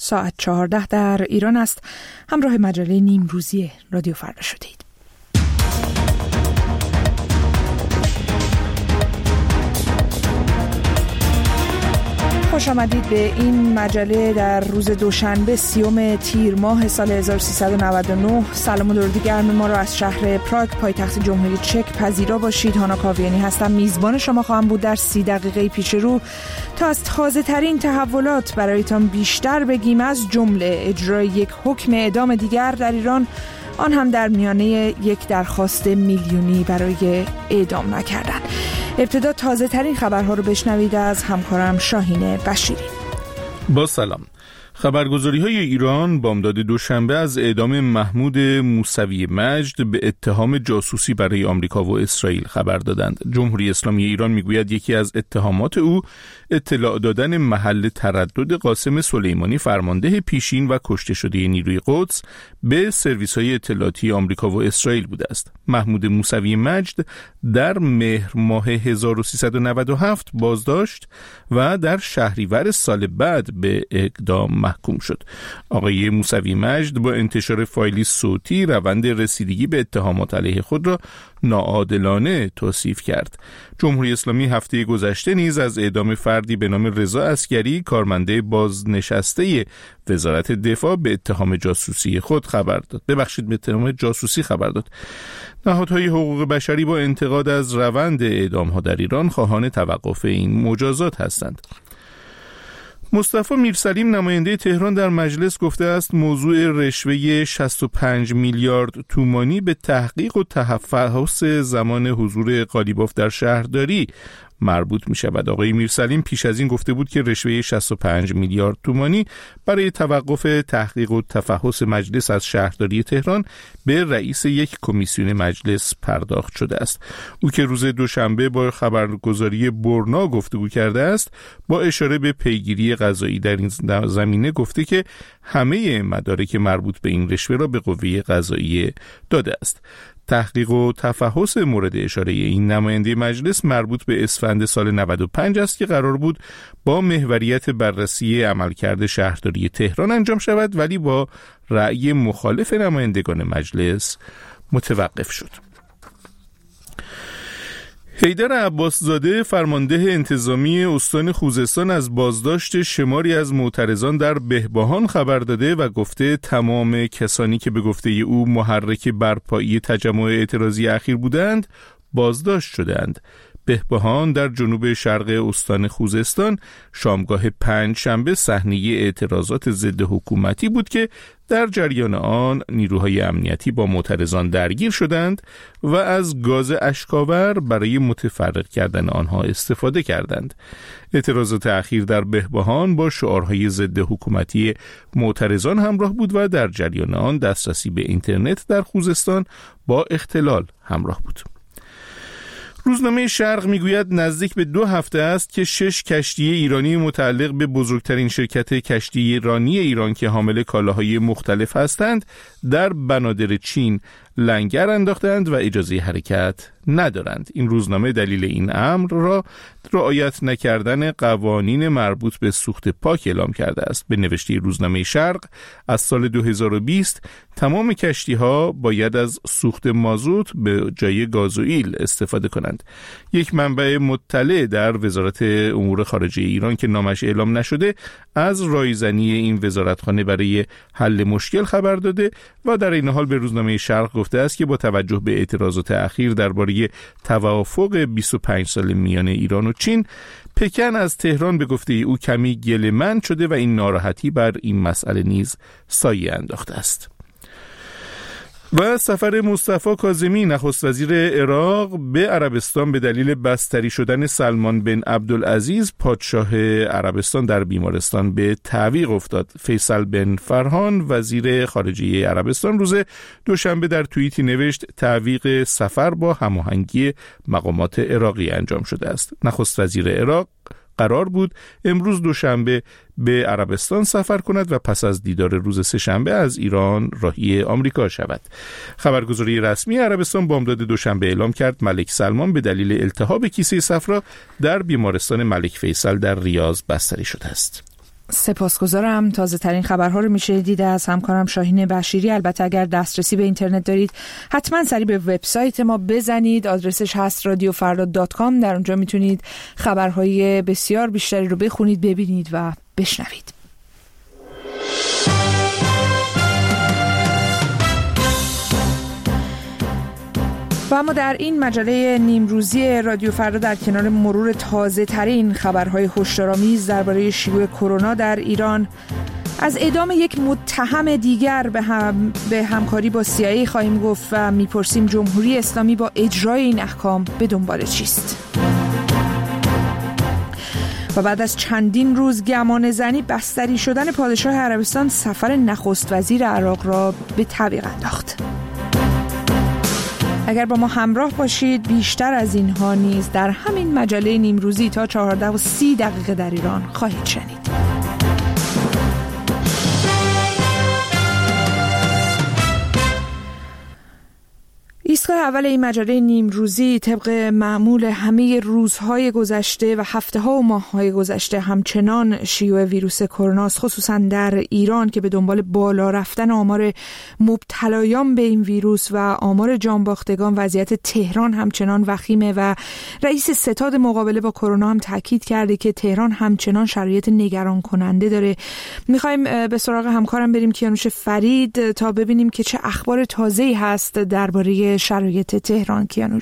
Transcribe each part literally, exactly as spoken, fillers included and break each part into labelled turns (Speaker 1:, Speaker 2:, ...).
Speaker 1: ساعت چهارده در ایران است. همراه مجله نیمروزی رادیو فردا شدید. خوش آمدید به این مجله در روز دوشنبه سیوم تیر ماه سال هزار و سیصد و نود و نه. سلام و درود گرم ما را از شهر پراگ پایتخت جمهوری چک پذیرا باشید. هانا کاویانی هستم، میزبان شما خواهم بود در سی دقیقه پیش رو تا از تازه ترین تحولات برایتان بیشتر بگیم، از جمله اجرای یک حکم اعدام دیگر در ایران، آن هم در میانه یک درخواست میلیونی برای اعدام نکردن. ابتدا تازه ترین خبرها رو بشنوید از همکارم شاهین بشیری.
Speaker 2: با سلام. خبرگزاری‌های ایران بامداد دوشنبه از اعدام محمود موسوی مجد به اتهام جاسوسی برای آمریکا و اسرائیل خبر دادند. جمهوری اسلامی ایران میگوید یکی از اتهامات او اطلاع دادن محل تردد قاسم سلیمانی فرمانده پیشین و کشته شده نیروی قدس به سرویس‌های اطلاعاتی آمریکا و اسرائیل بوده است. محمود موسوی مجد در مهر ماه هزار و سیصد و نود و هفت بازداشت و در شهریور سال بعد به اعدام محکوم شد. آقای موسوی مجد با انتشار فایلی صوتی روند رسیدگی به اتهامات علیه خود را ناعادلانه توصیف کرد. جمهوری اسلامی هفته گذشته نیز از اعدام فردی به نام رضا عسگری، کارمنده بازنشسته وزارت دفاع، به اتهام جاسوسی خود خبر داد. ببخشید به اتهام جاسوسی خبر داد. نهادهای حقوق بشری با انتقاد از روند اعدام‌ها در ایران خواهان توقف این مجازات هستند. مصطفی میرسلیم نماینده تهران در مجلس گفته است موضوع رشوه شصت و پنج میلیارد تومانی به تحقیق و تفحص زمان حضور قالیباف در شهرداری مربوط می شود. آقای میرسلیم پیش از این گفته بود که رشوه شصت و پنج میلیارد تومانی برای توقف تحقیق و تفحص مجلس از شهرداری تهران به رئیس یک کمیسیون مجلس پرداخت شده است. او که روز دوشنبه با خبرگزاری برنا گفتگو کرده است، با اشاره به پیگیری قضایی در این زمینه گفته که همه مدارک مربوط به این رشوه را به قوه قضاییه داده است. تحقیق و تفحص مورد اشاره این نماینده مجلس مربوط به اسفند سال نود و پنج است که قرار بود با محوریت بررسی عملکرد شهرداری تهران انجام شود، ولی با رأی مخالف نمایندگان مجلس متوقف شد. حیدر عباسزاده فرمانده انتظامی استان خوزستان از بازداشت شماری از معترضان در بهبهان خبر داده و گفته تمام کسانی که به گفته او محرک برپایی تجمع اعتراضی اخیر بودند بازداشت شدند. بهبهان در جنوب شرق استان خوزستان شامگاه پنج شنبه صحنه اعتراضات ضد حکومتی بود که در جریان آن نیروهای امنیتی با معترضان درگیر شدند و از گاز اشک‌آور برای متفرق کردن آنها استفاده کردند. اعتراضات اخیر در بهبهان با شعارهای ضد حکومتی معترضان همراه بود و در جریان آن دسترسی به اینترنت در خوزستان با اختلال همراه بود. روزنامه شرق میگوید نزدیک به دو هفته است که شش کشتی ایرانی متعلق به بزرگترین شرکت کشتی رانی ایران که حامل کالاهای مختلف هستند در بنادر چین لنگر انداختند و اجازه حرکت ندارند. این روزنامه دلیل این امر را رعایت نکردن قوانین مربوط به سوخت پاک اعلام کرده است. به نوشته روزنامه شرق از سال دو هزار و بیست تمام کشتی ها باید از سوخت مازوت به جای گازوئیل استفاده کنند. یک منبع مطلع در وزارت امور خارجه ایران که نامش اعلام نشده از رایزنی این وزارتخانه برای حل مشکل خبر داده و در این حال به روزنامه شرق گفته است که با توجه به اعتراضات اخیر درباره توافق بیست و پنج سال میان ایران و چین، پکن از تهران به گفته او کمی گله‌مند شده و این ناراحتی بر این مسئله نیز سایه انداخته است. و سفر مصطفی کاظمی نخست وزیر عراق به عربستان به دلیل بستری شدن سلمان بن عبدالعزیز پادشاه عربستان در بیمارستان به تعویق افتاد. فیصل بن فرهان وزیر خارجه عربستان روز دوشنبه در توییتی نوشت تعویق سفر با هماهنگی مقامات عراقی انجام شده است. نخست وزیر عراق قرار بود امروز دوشنبه به عربستان سفر کند و پس از دیدار روز سه‌شنبه از ایران راهی آمریکا شود. خبرگزاری رسمی عربستان بامداد دوشنبه اعلام کرد ملک سلمان به دلیل التهاب کیسه صفرا در بیمارستان ملک فیصل در ریاض بستری شده است.
Speaker 1: سپاسگزارم. تازه ترین خبرها رو میشه دید از همکارم شاهین بشیری. البته اگر دسترسی به اینترنت دارید حتما سری به وبسایت ما بزنید، آدرسش هست رادیو فردا دات کام. در اونجا میتونید خبرهای بسیار بیشتری رو بخونید، ببینید و بشنوید. و اما در این مجله نیمروزی رادیو فردا در کنار مرور تازه ترین خبرهای هشدارآمیز درباره شیوع کرونا در ایران، از اعدام یک متهم دیگر به, هم به همکاری با سی آی ای خواهیم گفت و میپرسیم جمهوری اسلامی با اجرای این احکام به دنبال چیست. و بعد از چندین روز گمان زنی، بستری شدن پادشاه عربستان سفر نخست وزیر عراق را به تعویق انداخت. اگر با ما همراه باشید بیشتر از اینها نیز در همین مجله نیمروزی تا چهارده و سی دقیقه در ایران خواهید شنید. ایستگاه اول این مجله نیمروزی طبق معمول همه روزهای گذشته و هفته‌ها و ماه‌های گذشته همچنان شیوع ویروس کرونا است، خصوصا در ایران که به دنبال بالا رفتن آمار مبتلایان به این ویروس و آمار جانباختگان. وضعیت تهران همچنان وخیمه و رئیس ستاد مقابله با کرونا هم تاکید کرده که تهران همچنان شرایط نگران کننده داره. می‌خوایم به سراغ همکارم بریم کیانوش فرید تا ببینیم که چه اخبار تازه‌ای هست درباره شرایط تهران. کیانوش.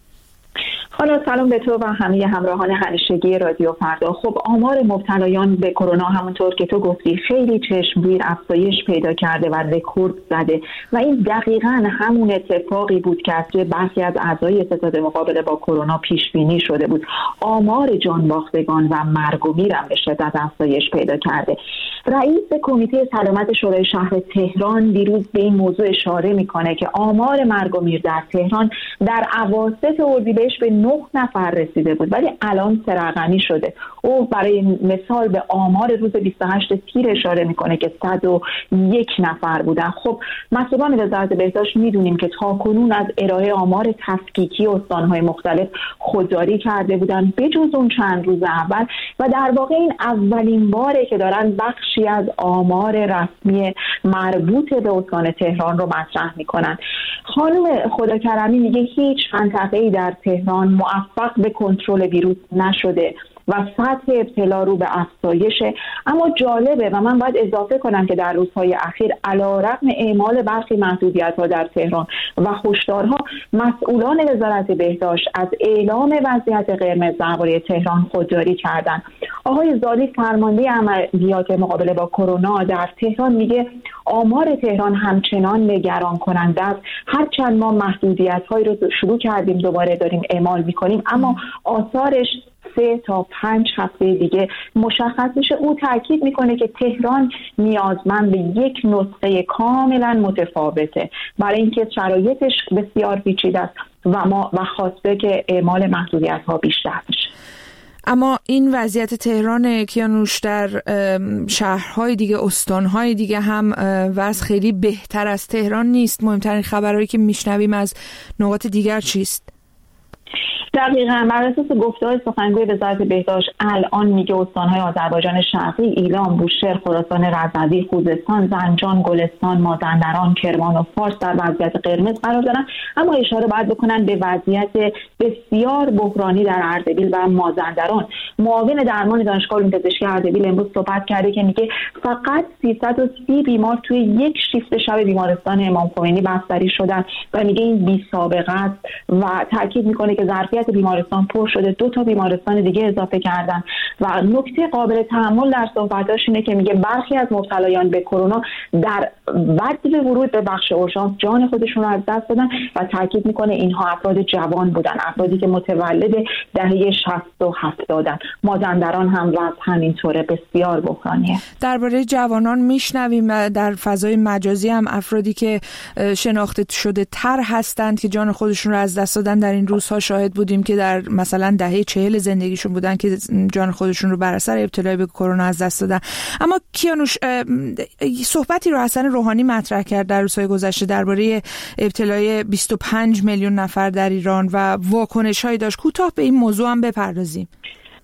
Speaker 3: حالا سلام به تو و همه همراهان همیشگی رادیو فردا. خب آمار مبتلایان به کرونا همونطور که تو گفتی خیلی چشمگیر افزایش پیدا کرده و رکورد زده و این دقیقاً همون اتفاقی بود که از برخی از اعضای ستاد مقابله با کرونا پیش بینی شده بود. آمار جانباختگان و مرگ و میر هم به شدت افزایش پیدا کرده. رئیس کمیته سلامت شورای شهر تهران دیروز به این موضوع اشاره میکنه که آمار مرگ و میر در تهران در اواسط اردیبهشت به نه نفر رسیده بود ولی الان سه رقمی شده. او برای مثال به آمار روز بیست و هشت تیر اشاره میکنه که صد و یک نفر بودن. خب مسئولان وزارت بهداشت میدونیم که تاکنون از ارائه آمار تفکیکی استانهای مختلف خودداری کرده بودن بجز اون چند روز اول و در واقع این اولین باره که دارن بخشی از آمار رسمی مربوط به استان تهران رو مطرح میکنن. خانم خداکرمی میگه هیچ منطقه‌ای در تهران موفق به کنترل ویروس نشده و سطح ابتلا رو به افزایشه. اما جالبه و من باید اضافه کنم که در روزهای اخیر علیرغم اعمال برخی محدودیت‌ها در تهران و هشدارها، مسئولان وزارت بهداشت از اعلام وضعیت قرمز درباره تهران خودداری کردند. آقای زالی فرمانده عملیات مقابله با کرونا در تهران میگه آمار تهران همچنان نگران کننده است. هرچند ما محدودیت‌هایی رو شروع کردیم دوباره داریم اعمال می‌کنیم اما آثارش سه تا پنج هفته دیگه مشخص میشه. او تاکید میکنه که تهران نیازمند به یک نسخه کاملا متفاوته برای اینکه شرایطش بسیار پیچیده است و ما و خواسته که اعمال محدودیت ها بیشتر بشه.
Speaker 1: اما این وضعیت تهران کیانوش در شهرهای دیگه، استانهای دیگه هم وضع خیلی بهتر از تهران نیست. مهمترین خبرهایی که میشنویم از نقاط دیگر چیست؟
Speaker 3: دقیقاً بر اساس گفته‌های سخنگوی وزارت بهداشت الان میگه استان‌های آذربایجان شرقی، ایلام، بوشهر، خراسان رضوی، خوزستان، زنجان، گلستان، مازندران، کرمان و فارس در وضعیت قرمز قرار دارن. اما اشاره باید بکنن به وضعیت بسیار بحرانی در اردبیل و مازندران. معاون درمان دانشگاه علوم پزشکی اردبیل امروز صحبت کرده که میگه فقط سیصد و سی بیمار توی یک شیفت شب بیمارستان امام خمینی بستری شدن و میگه این بی سابقه است و تاکید میکنه که ظرفیت بیمارستان پر شده، دو تا بیمارستان دیگه اضافه کردن. و نکته قابل تأمل در صحبتاش اینه که میگه برخی از مبتلایان به کرونا در وقتی ورود به بخش اورژانس جان خودشون رو از دست دادن و تاکید میکنه اینها افراد جوان بودن، افرادی که متولد دهه شصت و هفتادن. مازندران هم وضع همینطوره، بسیار بحرانیه.
Speaker 1: درباره جوانان میشنویم در فضای مجازی هم افرادی که شناخته شده تر هستند که جان خودشون رو از دست دادن. در این روزها شاهد بودیم که در مثلا دهه چهل زندگیشون بودن که جان خودشون رو بر اثر ابتلا به کرونا از دست دادن. اما کیانوش، صحبتی رو حسن روحانی مطرح کرد در روزهای گذشته درباره ابتلای بیست و پنج میلیون نفر در ایران و واکنش‌هایی داشت. کوتاه به این موضوع هم بپردازیم.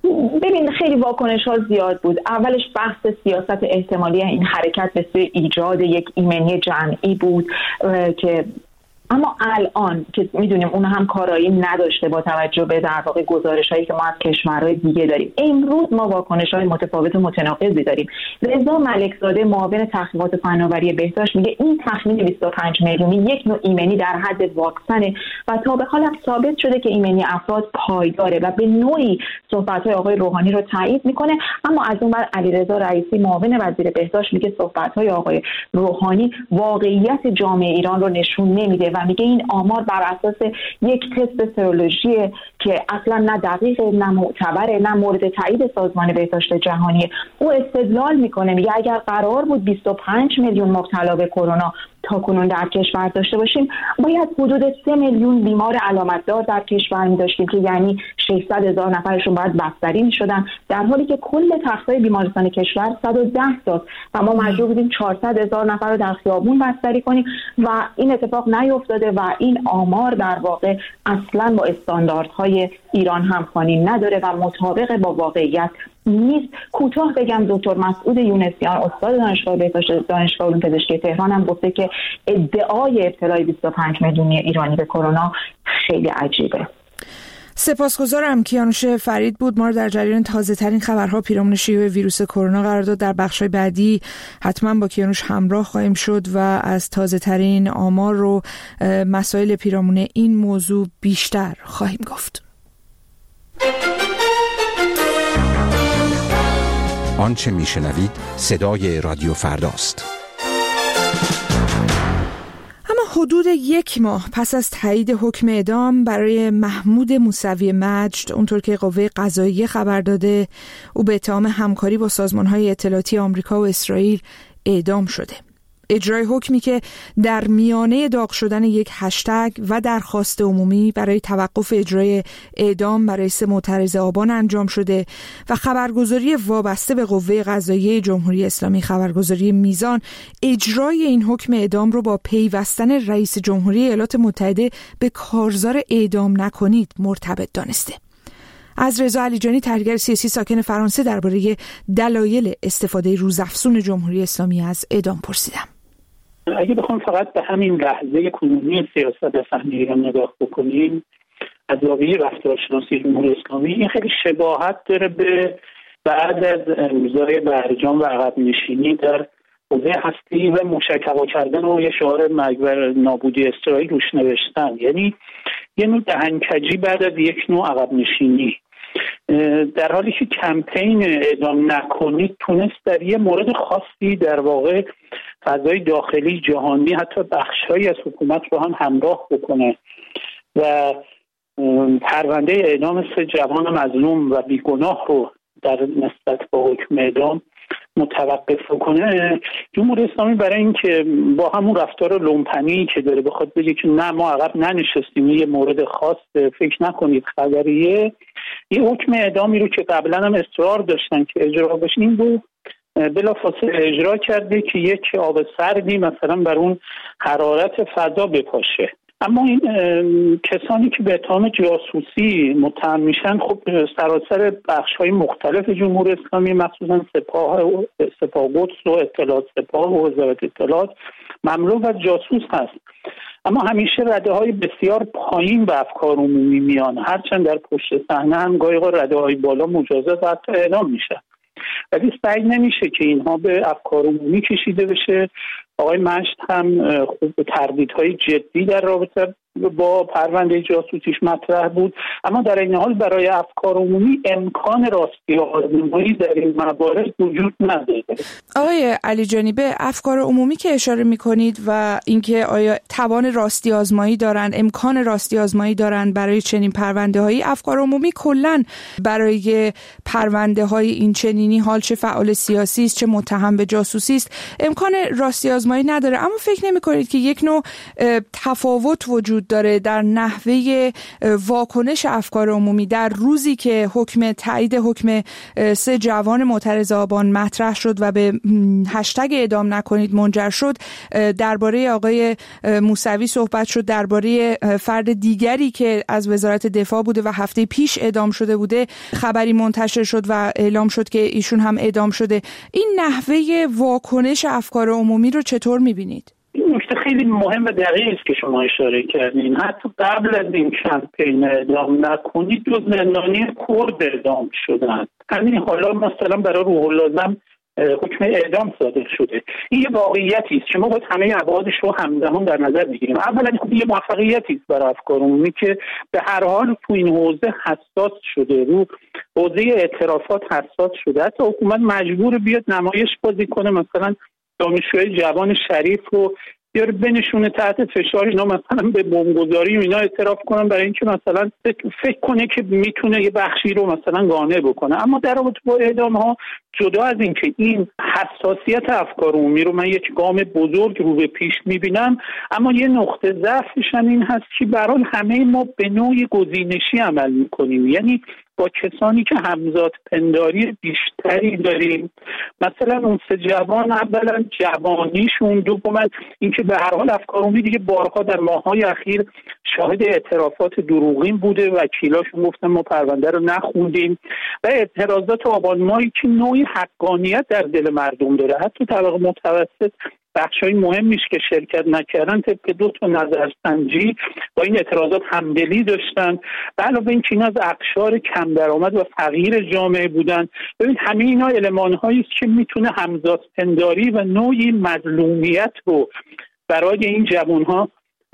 Speaker 3: ببین خیلی واکنش ها زیاد بود. اولش بحث سیاست احتمالی این حرکت به سوی ایجاد یک ایمنی جمعی بود که اما الان که میدونیم اون هم کارایی نداشته با توجه به در واقع گزارش‌هایی که ما از کشورهای دیگه داریم. امروز ما واکنش‌های متفاوت و متناقضی داریم. رضا ملکزاده معاون تحقیقات فناوری بهداشت میگه این تخمین بیست و پنج میلیونی یک نوع ایمنی در حد واکسن و تا به حال هم ثابت شده که ایمنی افراد پایداره و به نوعی صحبت‌های آقای روحانی رو تایید میکنه. اما از اون ور علیرضا رئیسی معاون وزیر بهداشت میگه صحبت‌های آقای روحانی واقعیت جامعه ایران رو نشون نمیده و میگه این آمار بر اساس یک تست سرولوژی که اصلا نه دقیق نه معتبره نه مورد تایید سازمان بهداشت جهانی. او استدلال میکنه میگه اگر قرار بود بیست و پنج میلیون مبتلا به کرونا تا کنون در کشور داشته باشیم باید حدود سه میلیون بیمار علامت دار در کشور می داشتیم که یعنی ششصد هزار نفرشون باید بستری می شدن، در حالی که کل تختای بیمارستان کشور صد و ده تاست و ما مجبور بودیم چهارصد هزار نفر رو در خیابون بستری کنیم و این اتفاق نیفتاده و این آمار در واقع اصلا با استانداردهای ایران همخوانی نداره و مطابق با واقعیت نیست. کوتاه بگم دکتر مسعود یونسیان استاد دانشگاه بهداشت دانشگاه علوم پزشکی تهران هم گفته که ادعای ابتلای بیست و پنج میلیونی ایرانی به کرونا خیلی عجیبه.
Speaker 1: سپاسگزارم. کیانوش فرید بود ما رو در جریان تازه ترین خبرها پیرامون شیوع ویروس کرونا قرار داد. در بخش‌های بعدی حتما با کیانوش همراه خواهیم شد و از تازه ترین آمار رو مسائل پیرامون این موضوع بیشتر خواهیم گفت.
Speaker 4: آنچه میشنوید صدای رادیو فرداست.
Speaker 1: اما حدود یک ماه پس از تایید حکم اعدام برای محمود موسوی مجد، اونطور که قوه قضاییه خبر داده، او به اتهام همکاری با سازمان‌های اطلاعاتی آمریکا و اسرائیل اعدام شده. اجرای حکمی که در میانه داغ شدن یک هشتگ و درخواست عمومی برای توقف اجرای اعدام برای سه معترض آبان انجام شده و خبرگزاری وابسته به قوه قضاییه جمهوری اسلامی خبرگزاری میزان اجرای این حکم اعدام رو با پیوستن رئیس جمهوری ایالات متحده به کارزار اعدام نکنید مرتبط دانسته. از رضا علیجانی تحلیلگر سیاسی ساکن فرانسه درباره دلایل استفاده روزافزون جمهوری اسلامی از اعدام پرسیدم.
Speaker 5: اگه بخوام فقط به همین لحظه کنونی سیاست فهم ایران نگاه بکنیم از زاویه رفتارشناسی جمهوری اسلامی، این خیلی شباهت داره به بعد از روزهای برجام و عقب نشینی در حوزه هستی و موشک کردن و یه شعار مرگ و نابودی اسرائیل روش نوشتن، یعنی یه نوع دهنکجی بعد از یک نوع عقب نشینی. در حالی که کمپین اعدام نکنید تونست در یه مورد خاصی در واقع فضای داخلی جهانی حتی بخشهایی از حکومت رو هم همراه بکنه و پرونده اعدام سه جوان مظلوم و بیگناه رو در نسبت با حکم اعدام متوقف کنه، جمهوری اسلامی برای اینکه با همون رفتار لومپنی که داره بخواد بگه که نه ما عقب ننشستیم، یه مورد خاص فکر نکنید خبریه، یه حکم اعدامی رو که قبلا هم اصرار داشتن که اجرا بشه این رو بلافاصله اجرا کرده که یک آب سردی مثلا بر اون حرارت فضا بپاشه. اما این کسانی که به اتهام جاسوسی متهم میشن خب سراسر بخش‌های مختلف جمهوری اسلامی مخصوصا سپاه سپاه قدس و اطلاعات سپاه و وزارت اطلاعات مملو از جاسوس هست، اما همیشه رده‌های بسیار پایین به افکار عمومی میان، هرچند در پشت صحنه هم گاهی رده‌های بالا مجازات و حتی اعدام میشن، ولی سعی نمیشه که اینها به افکار عمومی کشیده بشه. آقای مجد هم خوب تردیدهای جدی در رابطه با پرونده جاسوسیش مطرح بود، اما در این حال برای افکار عمومی امکان راستی آزمایی در این موارد وجود نداره.
Speaker 1: آقای علیجانی، به افکار عمومی که اشاره میکنید و اینکه آیا توان راستی آزمایی دارن، امکان راستی آزمایی دارن برای چنین پرونده هایی، افکار عمومی کلن برای پرونده های این چنینی، حال چه فعال سیاسی است چه متهم به جاسوسی است، امکان راستی آزمایی نداره. اما فکر نمی کنید که یک نوع تفاوت وجود وجود داره در نحوه واکنش افکار عمومی در روزی که حکم تایید حکم سه جوان معترض آبان مطرح شد و به هشتگ اعدام نکنید منجر شد. درباره آقای موسوی صحبت شد، درباره فرد دیگری که از وزارت دفاع بوده و هفته پیش اعدام شده بوده خبری منتشر شد و اعلام شد که ایشون هم اعدام شده. این نحوه واکنش افکار عمومی رو چطور می‌بینید؟
Speaker 5: این نکته خیلی مهم و دقیق است که شما اشاره کردین. حتی قبل از این کمپین اعدام نکنید دو زندانی کرد اعدام شدند. همین حالا مثلا برای روح اللازم حکم اعدام صادر شده. این یه واقعیتی است که ما باید همه ابعادش رو همزمان در نظر بگیریم. اولا یه موفقیتی است برای افکار عمومی که به هر حال تو این حوزه حساس شده، رو حوزه اعترافات حساس شده. حتی حکومت مجبور بیاد نمایش بازی کنه، مثلا دانشجوی جوان شریف رو بیاره بنشونه تحت فشار، اینا مثلا به بمبگذاری و اینا اعتراف کنن برای اینکه مثلا فکر کنه که میتونه یه بخشی رو مثلا قانع بکنه. اما در رابطه با اعدام ها، جدا از این که این حساسیت افکار عمومی رو من یک گام بزرگ رو به پیش میبینم، اما یه نقطه ضعفش هم این هست که به هر حال همه ما به نوعی گزینشی عمل میکنیم، یعنی با کسانی که همزاد پنداری بیشتری داریم. مثلا اون سه جوان، اولا جوانیشون، دوم اینکه به هر حال افکار عمومی دیگه بارها در ماه‌های اخیر شاهد اعترافات دروغین بوده، وکیلاشون گفتن ما پرونده رو نخوندیم، و اعتراضات آبان ماهی که نوعی حقانیت در دل مردم داره. حتی طبقه متوسط بخشای مهمیش که شرکت نکردن طبق دو تا نظرسنجی با این اعتراضات همدلی داشتن. به علاوه این که اینا از اقشار کم درآمد و فقیر جامعه بودن. ببین همه اینا المان‌هایی است که میتونه همزادپنداری و نوعی مظلومیت رو برای این جوان‌ها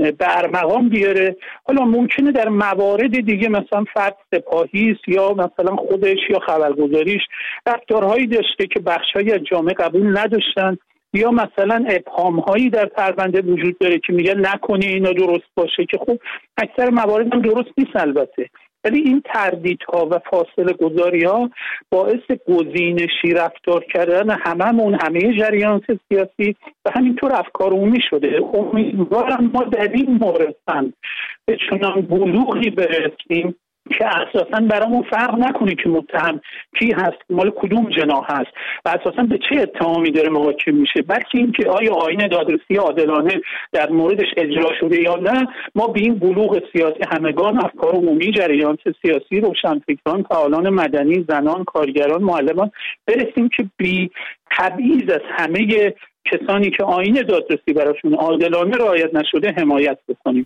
Speaker 5: برمقام بیاره. حالا ممکنه در موارد دیگه مثلا فرد سپاهی است یا مثلا خودش یا خبرگزاریش رفتارهایی داشته که بخشایی از جامعه قبول نداشتن، یا مثلا ابهام‌هایی در پرونده وجود داره که میگن نکنه اینا درست باشه، که خب اکثر موارد هم درست نیست البته. ولی این تردیدها و فاصله گذاری‌ها باعث گزینشی رفتار کردن هممون، همه جریانات سیاسی و همینطور افکار عمومی شده. امیدوارم ما در این مورد هم به چنان بلوغی برسیم که اساساً برامون فرق نکنه که متهم کی هست، مال کدوم جناح هست و اساساً به چه اتهامی داره محاکمه میشه، بلکه اینکه آیا آیین دادرسی عادلانه در موردش اجرا شده یا نه. ما به این بلوغ سیاسی همگان، افکار عمومی، جریانات سیاسی، روشنفکران، فعالان مدنی، زنان، کارگران، معلمان برسیم که بی تبعیض از همه کسانی که آیین دادرسی براشون عادلانه رعایت نشده حمایت بکنیم.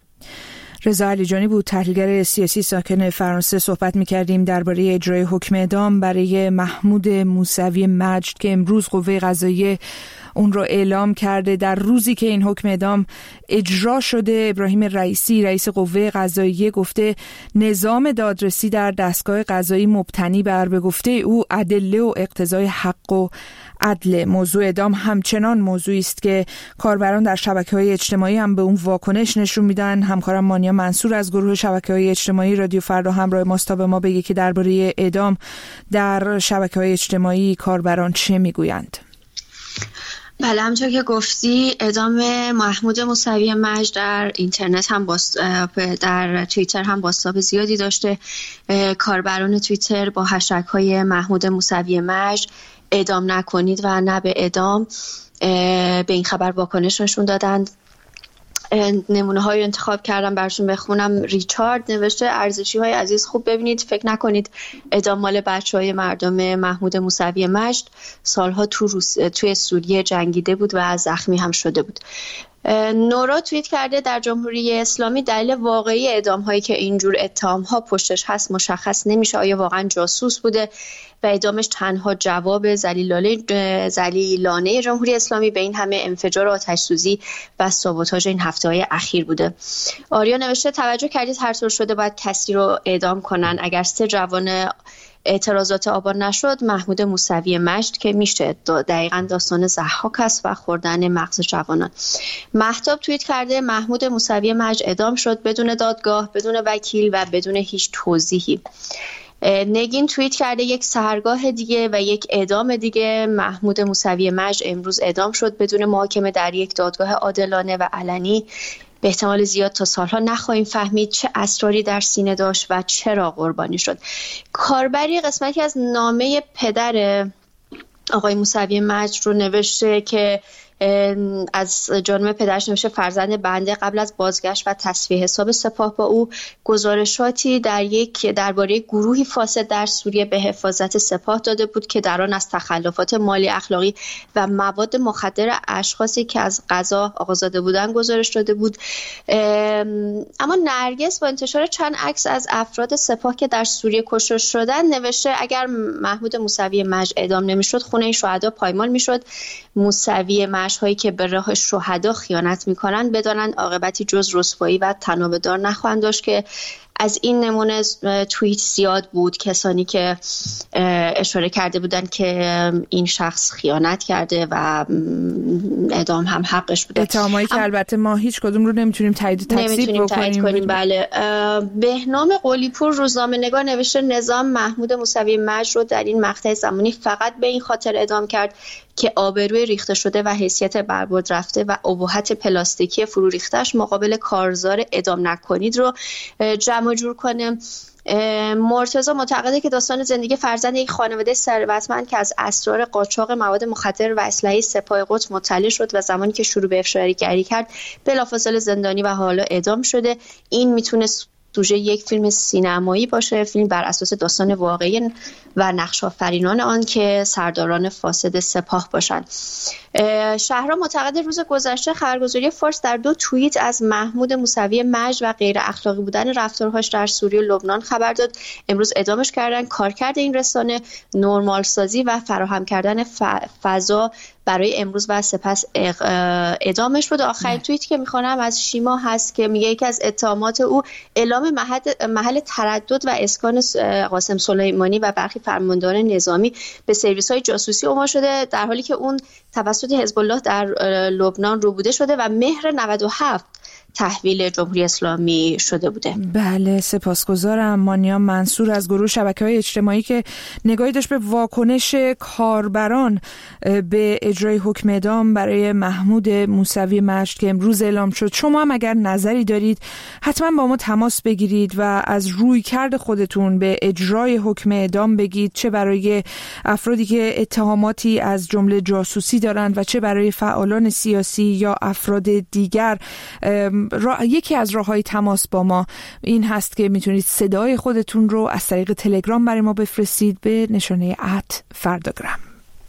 Speaker 1: رضا علیجانی بود، تحلیلگر سیاسی ساکن فرانسه. صحبت می‌کردیم درباره اجرای حکم اعدام برای محمود موسوی مجد که امروز قوه قضاییه اون رو اعلام کرده. در روزی که این حکم اعدام اجرا شده، ابراهیم رئیسی رئیس قوه قضاییه گفته نظام دادرسی در دستگاه قضایی مبتنی بر به گفته او ادله و اقتضای حق و عدل. موضوع اعدام همچنان موضوعی است که کاربران در شبکه‌های اجتماعی هم به اون واکنش نشون میدن. همکارم مانیا منصور از گروه شبکه‌های اجتماعی رادیو فردا همراه ماست تا به ما بگه که درباره اعدام در شبکه‌های اجتماعی کاربران چه میگویند.
Speaker 6: بله، همونطور که گفتی اعدام محمود موسوی مجد در اینترنت هم باست، در توییتر هم بازتاب زیادی داشته. کاربران توییتر با هشتگ های محمود موسوی مجد، اعدام نکنید و نه به اعدام، به این خبر واکنش نشون دادند. نمونه های انتخاب کردم برشون بخونم. ریچارد نوشته ارزشی های عزیز خوب ببینید، فکر نکنید اعدام مال بچه های مردم محمود موسوی مجد. سالها تو روس... توی سوریه جنگیده بود و زخمی هم شده بود. نورا توییت کرده در جمهوری اسلامی دلیل واقعی اعدام هایی که اینجور اتهام ها پشتش هست مشخص نمیشه. آیا واقعا جاسوس بوده و اعدامش تنها جواب ذلیلانه جمهوری اسلامی به این همه انفجار و آتش سوزی و سابوتاژ این هفته های اخیر بوده؟ آریا نوشته توجه کردید هر طور شده باید کسی رو اعدام کنن. اگر سه جوان اعتراضات آبان نشد، محمود موسوی مجد که میشه دقیقاً داستان ضحاک است و خوردن مغز جوانان. مهتاب توییت کرده محمود موسوی مجد اعدام شد بدون دادگاه، بدون وکیل و بدون هیچ توضیحی. نگین توییت کرده یک سحرگاه دیگه و یک اعدام دیگه. محمود موسوی مجد امروز اعدام شد بدون محاکمه در یک دادگاه عادلانه و علنی. به احتمال زیاد تا سالها نخواهیم فهمید چه اسراری در سینه داشت و چرا قربانی شد. کاربری قسمتی از نامه پدر آقای موسوی مجد رو نوشته که از جانب پدرش نوشته فرزند بنده قبل از بازگشت و تصفیه حساب سپاه با او گزارشاتی در یک درباره گروهی فاسد در سوریه به حفاظت سپاه داده بود که در آن از تخلفات مالی اخلاقی و مواد مخدر اشخاصی که از قضا آزاده بودند گزارش داده بود. اما نرگس با انتشار چند عکس از افراد سپاه که در سوریه کشته شدند نوشته اگر محمود موسوی مجد اعدام نمیشد خونه شهدا پایمال میشد. موسوی مجد هایی که به راه شهدا خیانت میکنن بدانند عاقبتی جز رسوایی و طنابدار نخواهند داشت که از این نمونه توییت زیاد بود. کسانی که اشاره کرده بودند که این شخص خیانت کرده و اعدام هم حقش بوده.
Speaker 1: اتهامایی که البته ما هیچ کدوم رو نمیتونیم تایید و تکذیب بکنیم.
Speaker 6: کنیم. بله. بهنام قلی‌پور روزنامه‌نگار نوشته نظام محمود موسوی مجد رو در این مقطع زمانی فقط به این خاطر اعدام کرد که آبروی ریخته شده و حیثیت برباد رفته و ابهت پلاستیکی فرو ریختش مقابل کارزار اعدام نکنید رو جمع جور کنه. مرتضی معتقده که داستان زندگی فرزند یک خانواده ثروتمند که از اسرار قاچاق مواد مخدر و اسلحه سپاه قدس مطلع شد و زمانی که شروع به افشاگری کرد بلافاصله زندانی و حالا اعدام شده. این میتونه سوژه یک فیلم سینمایی باشه، فیلم بر اساس داستان واقعی و نقش آفرینان آن که سرداران فاسد سپاه باشند. شهرام معتقد روز گذشته خبرگزاری فارس در دو توییت از محمود موسوی مجد و غیر اخلاقی بودن رفتارهاش در سوریه و لبنان خبر داد. امروز اعدامش کردن. کارکرد این رسانه نرمال سازی و فراهم کردن فضا برای امروز و سپس اعدامش بود. آخرین توییتی که میخوانم از شیما هست که میگه یکی از اتهامات او اعلام محل, محل تردد و اسکان قاسم سلیمانی و برخی فرماندهان نظامی به سرویس‌های جاسوسی عنوان شده، در حالی که اون توسط حزب الله در لبنان روبوده شده و مهر نود و هفت تحویل جمهوری اسلامی شده بوده.
Speaker 1: بله، سپاسگزارم. مانیا منصور از گروه شبکه‌های اجتماعی که نگاهی داشت به واکنش کاربران به اجرای حکم اعدام برای محمود موسوی مجد که امروز اعلام شد. شما هم اگر نظری دارید حتما با ما تماس بگیرید و از رویکرد خودتون به اجرای حکم اعدام بگید، چه برای افرادی که اتهاماتی از جمله جاسوسی دارند و چه برای فعالان سیاسی یا افراد دیگر. را... یکی از راه‌های تماس با ما این هست که میتونید صدای خودتون رو از طریق تلگرام برای ما بفرستید به نشانه ات فرداگرام.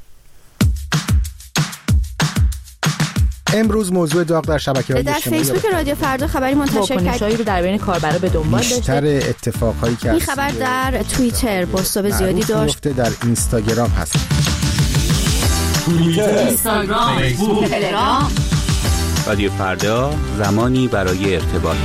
Speaker 7: امروز موضوع داغ در شبکه‌های اجتماعی
Speaker 8: در فیسبوک رادیو فردا خبری منتشر کرد رو در بین کاربرا به دنبال داشته.
Speaker 7: بیشتر اتفاقایی که
Speaker 8: این خبر در توییتر بازتاب زیادی داشت.
Speaker 7: در اینستاگرام هست.
Speaker 9: توییتر، اینستاگرام، فیسبوک، تلگرام. رادیو فردا، زمانی برای ارتباط.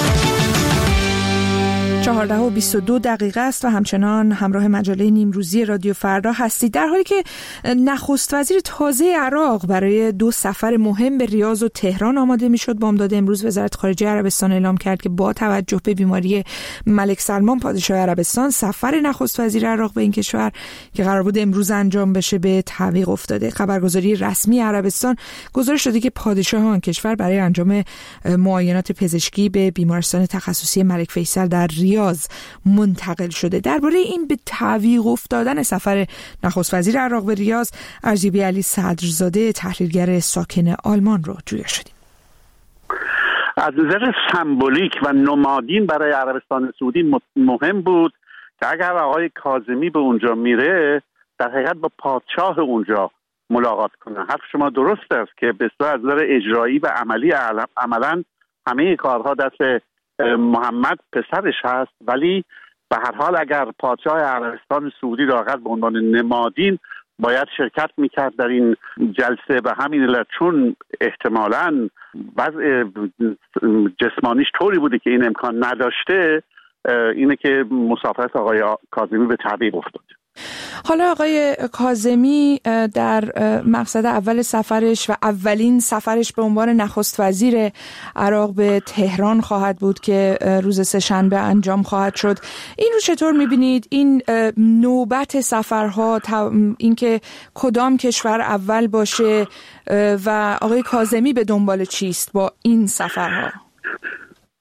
Speaker 1: چهارده و بیست و دو دقیقه است و همچنان همراه مجله نیمروزی رادیو فردا هستید، در حالی که نخست وزیر تازه عراق برای دو سفر مهم به ریاض و تهران آماده میشد. بامداد امروز وزارت خارجه عربستان اعلام کرد که با توجه به بیماری ملک سلمان پادشاه عربستان سفر نخست وزیر عراق به این کشور که قرار بود امروز انجام بشه به تعویق افتاده. خبرگزاری رسمی عربستان گزارش داده که پادشاه آن کشور برای انجام معاینات پزشکی به بیمارستان تخصصی ملک فیصل در ریاض منتقل شده. درباره این به تعویق افتادن سفر نخست وزیر عراق به ریاض ارجیبی علی صدرزاده تحلیلگر ساکن آلمان رو جویا شدیم.
Speaker 10: از نظر سمبولیک و نمادین برای عربستان سعودی مهم بود که اگر آقای کاظمی به اونجا میره در حقیقت با پادشاه اونجا ملاقات کنه. حرف شما درست است که به صورت از نظر اجرایی و عملی عملا همه کارها دست محمد پسرش هست، ولی به هر حال اگر پادشاه عربستان سعودی راغب به عنوان نمادین باید شرکت میکرد در این جلسه و همین علت چون احتمالاً وضع جسمانیش طوری بوده که این امکان نداشته، اینه که مسافرت آقای کاظمی به تعویق افتاد.
Speaker 1: حالا آقای کاظمی در مقصد اول سفرش و اولین سفرش به عنوان نخست وزیر عراق به تهران خواهد بود که روز سه‌شنبه انجام خواهد شد. این رو چطور می‌بینید؟ این نوبت سفرها، اینکه کدام کشور اول باشه و آقای کاظمی به دنبال چیست با این سفرها؟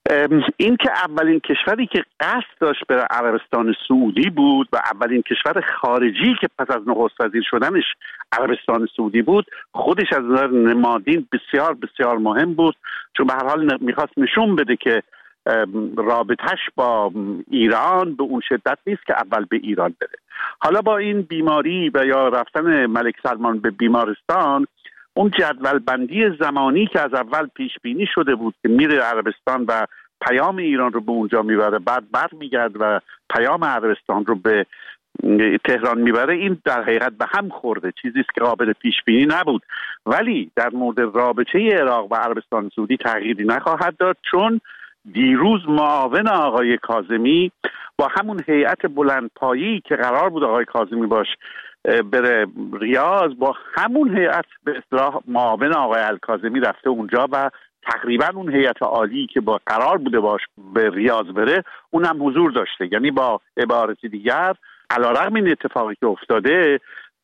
Speaker 10: این که اولین کشوری که قصد داشت به عربستان سعودی بود و اولین کشور خارجی که پس از نخست وزیر شدنش عربستان سعودی بود، خودش از نظر نمادین بسیار بسیار مهم بود، چون به هر حال میخواست نشون بده که رابطش با ایران به اون شدت نیست که اول به ایران بره. حالا با این بیماری و یا رفتن ملک سلمان به بیمارستان، اون جدول بندی زمانی که از اول پیش بینی شده بود که میره عربستان و پیام ایران رو به اونجا میبره، بعد بر میگرد و پیام عربستان رو به تهران میبره، این در حقیقت به هم خورده، چیزی است که قابل پیش بینی نبود. ولی در مورد رابطه عراق و عربستان سعودی تغییری نخواهد داد، چون دیروز معاون آقای کاظمی با همون هیئت بلندپایی که قرار بود آقای کاظمی باش بره ریاض، با همون هیئت به اصطلاح معاون آقای الکاظمی رفته اونجا و تقریبا اون هیئت عالی که با قرار بوده باش به ریاض بره اونم حضور داشته. یعنی با عبارت دیگر علیرغم این اتفاقی که افتاده،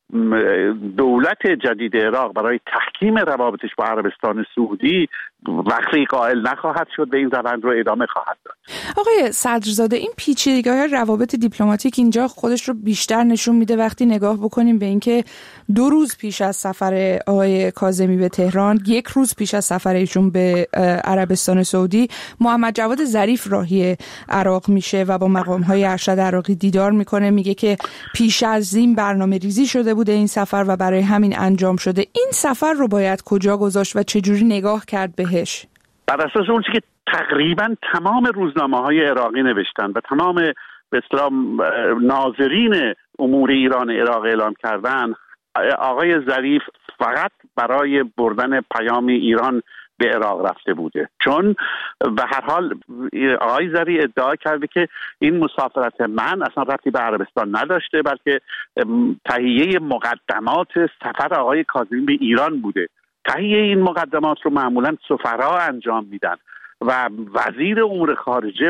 Speaker 10: دولت جدید عراق برای تحکیم روابطش با عربستان سعودی وقفه‌ای قائل نخواهد شد و این روند رو ادامه خواهد داد.
Speaker 1: آقای صدرزاده، این پیچیدگی‌های روابط دیپلماتیک اینجا خودش رو بیشتر نشون میده وقتی نگاه بکنیم به اینکه دو روز پیش از سفر آقای کاظمی به تهران، یک روز پیش از سفر ایشون به عربستان سعودی، محمد جواد ظریف راهی عراق میشه و با مقام‌های ارشد عراقی دیدار میکنه، میگه که پیش از این برنامه ریزی شده بوده این سفر و برای همین انجام شده. این سفر رو باید کجا گذاشت و چجوری نگاه کرد بهش؟
Speaker 10: بر اساس اون چیزی که تقریبا تمام روزنامه‌های عراقی نوشتن و تمام به اصطلاح ناظرین امور ایران عراق اعلام کردن، آقای ظریف فقط برای بردن پیام ایران به عراق رفته بوده، چون به هر حال آقای ظریف ادعا کرده که این مسافرت من اصلا ربطی به عربستان نداشته، بلکه تهیه مقدمات سفر آقای کاظمی به ایران بوده. تهیه این مقدمات رو معمولا سفرا انجام میدن و وزیر امور خارجه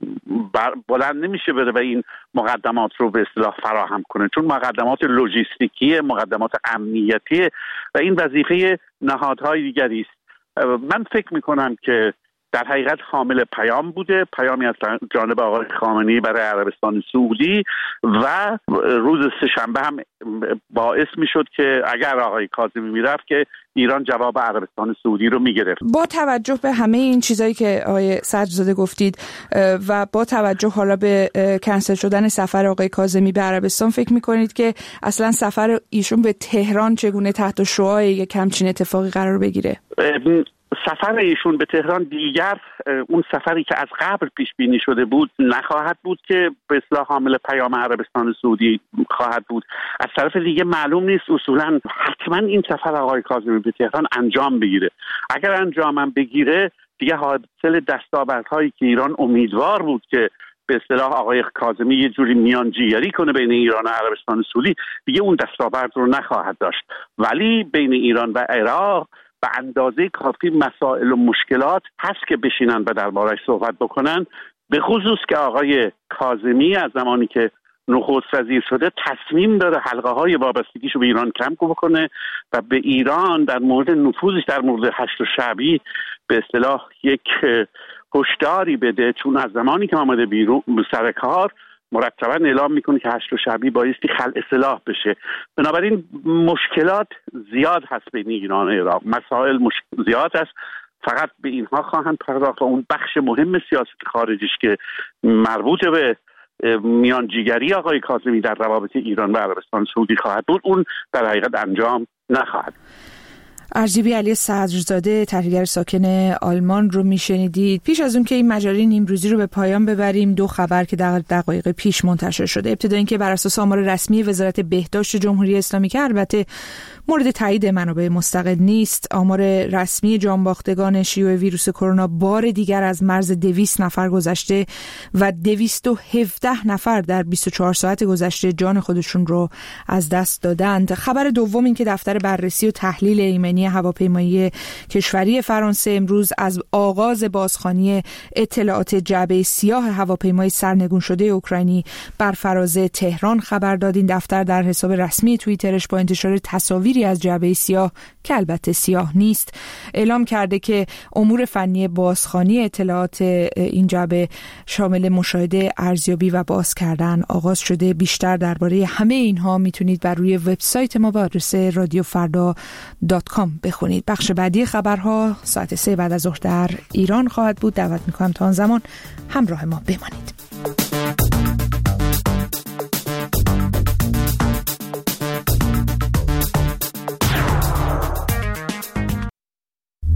Speaker 10: بلند نمیشه بره و این مقدمات رو به اصطلاح فراهم کنه، چون مقدمات لوجستیکی، مقدمات امنیتی و این وظیفه نهادهای دیگری است. من فکر میکنم که در حقیقت حامل پیام بوده، پیامی از جانب آقای خامنه‌ای برای عربستان سعودی و روز سه‌شنبه هم باعث میشد که اگر آقای کاظمی میرفت که ایران جواب عربستان سعودی رو میگرفت.
Speaker 1: با توجه به همه این چیزایی که آقای صدرزاده گفتید و با توجه حالا به کنسل شدن سفر آقای کاظمی به عربستان، فکر میکنید که اصلا سفر ایشون به تهران چگونه تحت شعاع یک همچین اتفاقی قرار بگیره؟
Speaker 10: سفر ایشون به تهران دیگر اون سفری که از قبل پیش بینی شده بود نخواهد بود که به اصطلاح حامل پیام عربستان سعودی خواهد بود. از طرف دیگه معلوم نیست اصولا حتما این سفر آقای کاظمی به تهران انجام بگیره. اگر انجامم بگیره دیگه حاصل دستاوردهایی که ایران امیدوار بود که به اصطلاح آقای کاظمی یه جوری میانجیگری کنه بین ایران و عربستان سعودی، دیگه اون دستاورد رو نخواهد داشت. ولی بین ایران و عراق به اندازه کافی مسائل و مشکلات هست که بشینن و دربارش صحبت بکنن، به خصوص که آقای کاظمی از زمانی که نخست وزیر شده تصمیم داره حلقه های وابستگیشو به ایران کم بکنه و به ایران در مورد نفوذش در مورد هشت شعبی به اصطلاح یک هشداری بده، چون از زمانی که آمده بیرون سر کار مرتبا اعلام میکنه که هشت شعبی بایستی خلع سلاح بشه. بنابراین مشکلات زیاد هست بین ایران و عراق، مسائل مشکل زیاد هست، فقط به اینها خواهند پرداخت و اون بخش مهم سیاست خارجیش که مربوط به میانجیگری آقای کاظمی در روابط ایران و عربستان سعودی خواهد بود، اون در حقیقت انجام نخواهد.
Speaker 1: ارجیبی علی صدرزاده، تحلیلگر ساکن آلمان رو میشنیدید. پیش از اون که این مجله نیمروزی رو به پایان ببریم، دو خبر که در دقایق پیش منتشر شده. ابتدا اینکه بر اساس آمار رسمی وزارت بهداشت جمهوری اسلامی که البته مورد تایید منابع مستقل نیست، آمار رسمی جانباختگان شیوع ویروس کرونا بار دیگر از مرز دویست نفر گذشته و دویست و هفده نفر در بیست و چهار ساعت گذشته جان خودشون رو از دست دادند. خبر دوم این که دفتر بررسی و تحلیل ایمنی هواپیمایی کشوری فرانسه امروز از آغاز بازخوانی اطلاعات جعبه سیاه هواپیمای سرنگون شده اوکراینی بر فراز تهران خبر داد. این دفتر در حساب رسمی توییترش با انتشار تصاویری از جعبه سیاه که البته سیاه نیست. اعلام کرده که امور فنی بازخوانی اطلاعات این جعبه شامل مشاهده، ارزیابی و باز کردن آغاز شده. بیشتر درباره همه اینها میتونید بر روی وبسایت ما با آدرس رادیو فردا دات کام بخونید. بخش بعدی خبرها ساعت سه بعد از ظهر در ایران خواهد بود. دعوت میکنم تا آن زمان همراه ما بمانید.